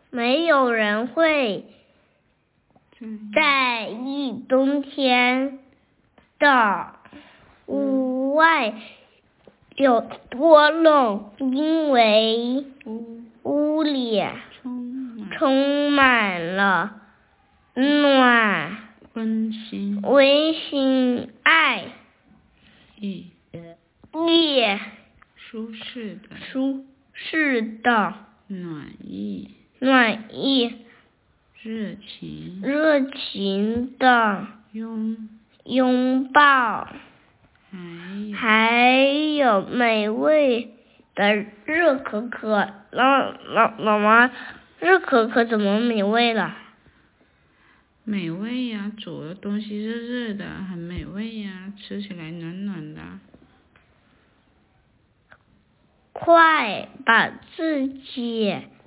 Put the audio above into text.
没有人会在意冬天的屋外有多冷，因为屋里充满了温馨爱意舒适的暖意热情的拥抱，还有美味的热可可。老妈，热可可怎么美味了？ 美味呀，煮的东西热热的，很美味呀，吃起来暖暖的。 快把自己